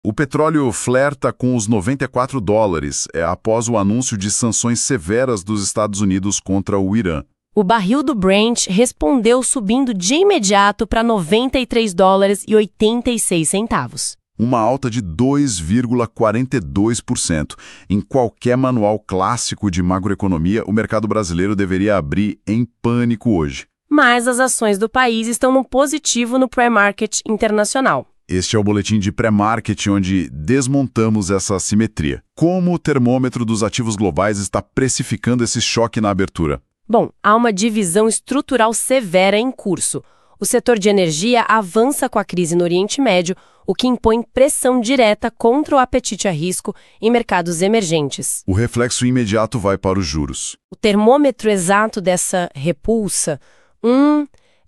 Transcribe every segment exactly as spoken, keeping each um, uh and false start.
O petróleo flerta com os noventa e quatro dólares é, após o anúncio de sanções severas dos Estados Unidos contra o Irã. O barril do Brent respondeu subindo de imediato para noventa e três dólares e oitenta e seis centavos. Uma alta de dois vírgula quarenta e dois por cento. Em qualquer manual clássico de macroeconomia, o mercado brasileiro deveria abrir em pânico hoje. Mas as ações do país estão no positivo no pré-market internacional. Este é o boletim de pré-market onde desmontamos essa assimetria. Como o termômetro dos ativos globais está precificando esse choque na abertura? Bom, há uma divisão estrutural severa em curso. O setor de energia avança com a crise no Oriente Médio, o que impõe pressão direta contra o apetite a risco em mercados emergentes. O reflexo imediato vai para os juros. O termômetro exato dessa repulsa, um,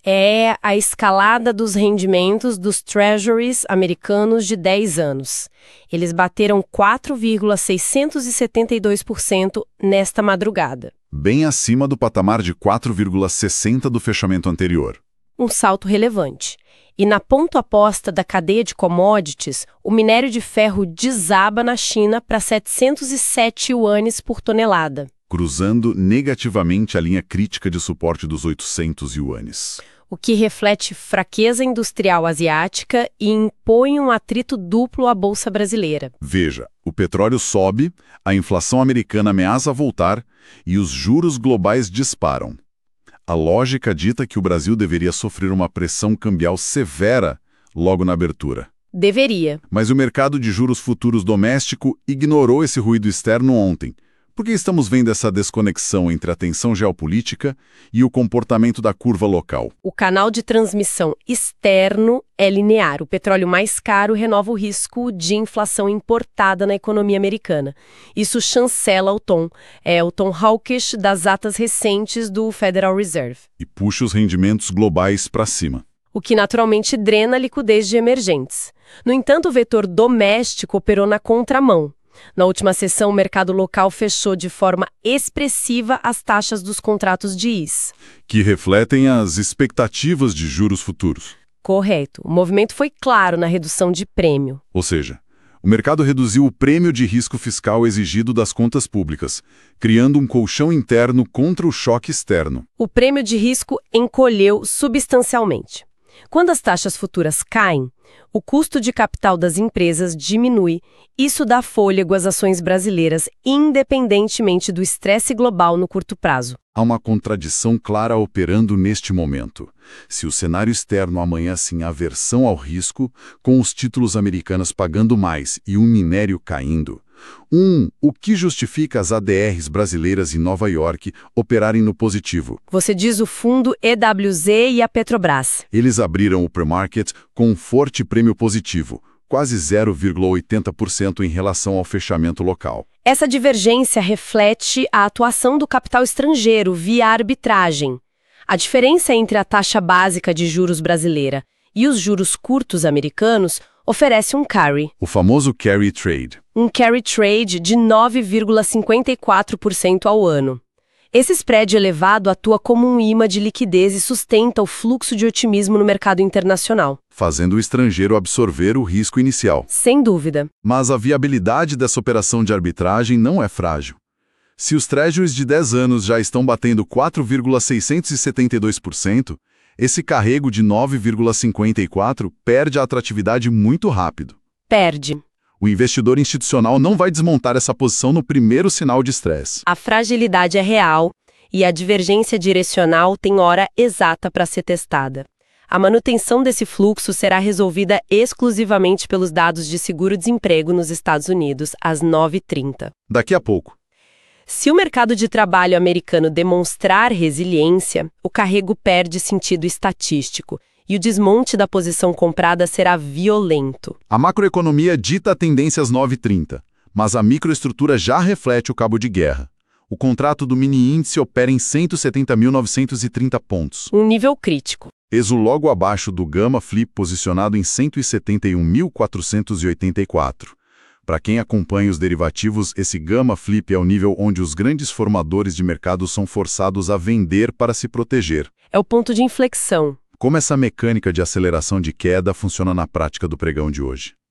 é a escalada dos rendimentos dos treasuries americanos de dez anos. Eles bateram quatro vírgula seiscentos e setenta e dois por cento nesta madrugada. Bem acima do patamar de quatro vírgula sessenta por cento do fechamento anterior. Um salto relevante. E na ponta oposta da cadeia de commodities, o minério de ferro desaba na China para setecentos e sete yuanes por tonelada, cruzando negativamente a linha crítica de suporte dos oitocentos yuanes. O que reflete fraqueza industrial asiática e impõe um atrito duplo à bolsa brasileira. Veja, o petróleo sobe, a inflação americana ameaça voltar e os juros globais disparam. A lógica dita que o Brasil deveria sofrer uma pressão cambial severa logo na abertura. Deveria. Mas o mercado de juros futuros doméstico ignorou esse ruído externo ontem. Por que estamos vendo essa desconexão entre a tensão geopolítica e o comportamento da curva local? O canal de transmissão externo é linear. O petróleo mais caro renova o risco de inflação importada na economia americana. Isso chancela o tom, é o tom hawkish das atas recentes do Federal Reserve. E puxa os rendimentos globais para cima. O que naturalmente drena a liquidez de emergentes. No entanto, o vetor doméstico operou na contramão. Na última sessão, o mercado local fechou de forma expressiva as taxas dos contratos de I S. Que refletem as expectativas de juros futuros. Correto. O movimento foi claro na redução de prêmio. Ou seja, o mercado reduziu o prêmio de risco fiscal exigido das contas públicas, criando um colchão interno contra o choque externo. O prêmio de risco encolheu substancialmente. Quando as taxas futuras caem, o custo de capital das empresas diminui. Isso dá fôlego às ações brasileiras, independentemente do estresse global no curto prazo. Há uma contradição clara operando neste momento. Se o cenário externo amanhece em aversão ao risco, com os títulos americanos pagando mais e o minério caindo, um, o que justifica as A D Rs brasileiras em Nova York operarem no positivo? Você diz o fundo E W Z e a Petrobras. Eles abriram o pre-market com um forte prêmio positivo, quase zero vírgula oitenta por cento em relação ao fechamento local. Essa divergência reflete a atuação do capital estrangeiro via arbitragem. A diferença entre a taxa básica de juros brasileira e os juros curtos americanos oferece um carry. O famoso carry trade. Um carry trade de nove vírgula cinquenta e quatro por cento ao ano. Esse spread elevado atua como um imã de liquidez e sustenta o fluxo de otimismo no mercado internacional, fazendo o estrangeiro absorver o risco inicial. Sem dúvida. Mas a viabilidade dessa operação de arbitragem não é frágil. Se os treasuries de dez anos já estão batendo quatro vírgula seiscentos e setenta e dois por cento, esse carrego de nove vírgula cinquenta e quatro por cento perde a atratividade muito rápido. Perde. O investidor institucional não vai desmontar essa posição no primeiro sinal de estresse. A fragilidade é real e a divergência direcional tem hora exata para ser testada. A manutenção desse fluxo será resolvida exclusivamente pelos dados de seguro-desemprego nos Estados Unidos às nove e trinta. Daqui a pouco. Se o mercado de trabalho americano demonstrar resiliência, o carrego perde sentido estatístico e o desmonte da posição comprada será violento. A macroeconomia dita a tendência às nove e trinta, mas a microestrutura já reflete o cabo de guerra. O contrato do mini-índice opera em cento e setenta mil novecentos e trinta pontos. Um nível crítico. Peso logo abaixo do Gama Flip posicionado em cento e setenta e um mil quatrocentos e oitenta e quatro. Para quem acompanha os derivativos, esse Gama Flip é o nível onde os grandes formadores de mercado são forçados a vender para se proteger. É o ponto de inflexão. Como essa mecânica de aceleração de queda funciona na prática do pregão de hoje?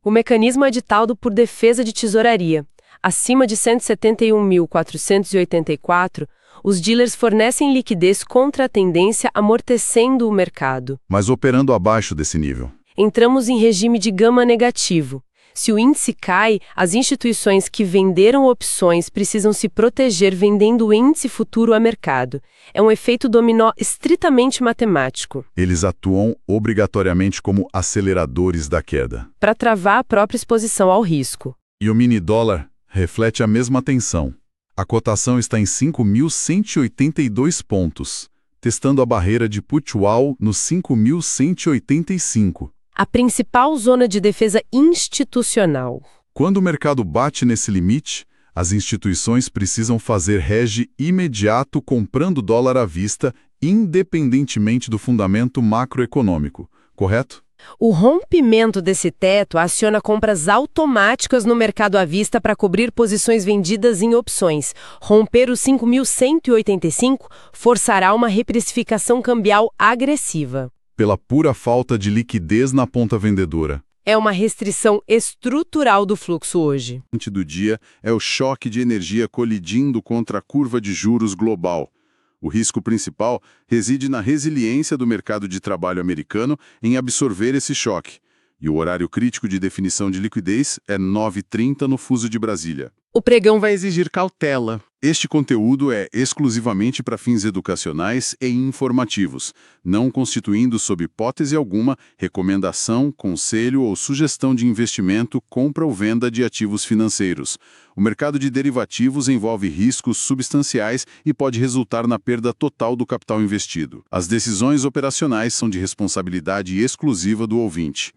O mecanismo é ditado por defesa de tesouraria. Acima de cento e setenta e um mil quatrocentos e oitenta e quatro, os dealers fornecem liquidez contra a tendência, amortecendo o mercado. Mas operando abaixo desse nível. Entramos em regime de gama negativo. Se o índice cai, as instituições que venderam opções precisam se proteger vendendo o índice futuro a mercado. É um efeito dominó estritamente matemático. Eles atuam obrigatoriamente como aceleradores da queda. Para travar a própria exposição ao risco. E o mini dólar reflete a mesma tensão. A cotação está em cinco mil cento e oitenta e dois pontos, testando a barreira de Put-Wall nos cinco mil cento e oitenta e cinco. A principal zona de defesa institucional. Quando o mercado bate nesse limite, as instituições precisam fazer hedge imediato comprando dólar à vista, independentemente do fundamento macroeconômico, correto? O rompimento desse teto aciona compras automáticas no mercado à vista para cobrir posições vendidas em opções. Romper os cinco mil cento e oitenta e cinco forçará uma reprecificação cambial agressiva. Pela pura falta de liquidez na ponta vendedora. É uma restrição estrutural do fluxo hoje. O do dia é o choque de energia colidindo contra a curva de juros global. O risco principal reside na resiliência do mercado de trabalho americano em absorver esse choque. E o horário crítico de definição de liquidez é nove e trinta no fuso de Brasília. O pregão vai exigir cautela. Este conteúdo é exclusivamente para fins educacionais e informativos, não constituindo, sob hipótese alguma, recomendação, conselho ou sugestão de investimento, compra ou venda de ativos financeiros. O mercado de derivativos envolve riscos substanciais e pode resultar na perda total do capital investido. As decisões operacionais são de responsabilidade exclusiva do ouvinte.